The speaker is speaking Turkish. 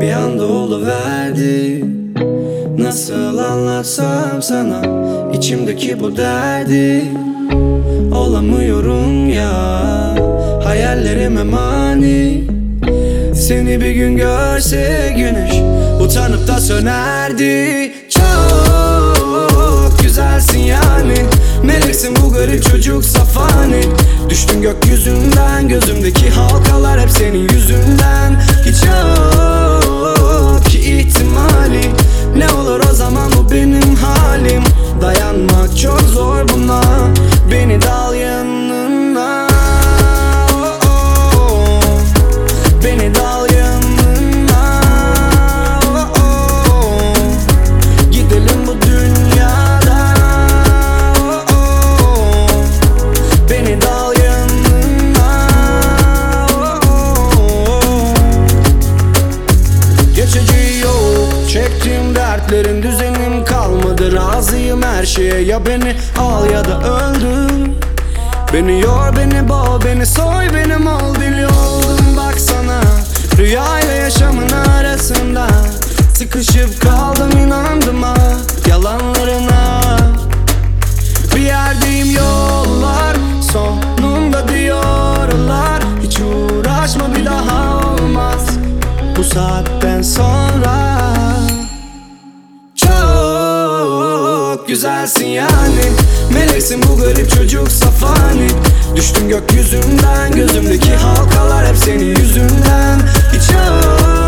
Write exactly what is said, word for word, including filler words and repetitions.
bir anda oluverdi. Nasıl anlatsam sana içimdeki bu derdi? Olamıyorum ya, hayallerime mani. Seni bir gün görse güneş utanıp da sönerdi. Çok güzelsin yani, meleksin bu garip çocuk safani. Düştün gökyüzünden, gözümdeki halkalar hep senin yüzünden. Hiç yok ki ihtimali, ne olur o zaman bu benim halim. Dayanmak çok zor buna, beni de al yanına. Oh, oh, oh. Beni de al yanına. Oh, oh. Gidelim bu dünyadan. Oh, oh. Beni de al yanına. Oh, oh. Geçici yok, çektiğim dertlerin düzenim kalmadı. Razıyım her şeye, ya beni al ya da öldür. Beni yor, beni boğ, beni soy, benim ol, deli oldum baksana. Rüyayla yaşamın arasında sıkışıp kaldım, inandım ha yalanlarına. Bir yerdeyim, yollar sonunda diyorlar. Hiç uğraşma, bir daha olmaz bu saatten sonra. Çok güzelsin yani, meleksin bu garip çocuk safani. Düştün gökyüzünden, gözümdeki halkalar hep senin yüzünden. Hiç yok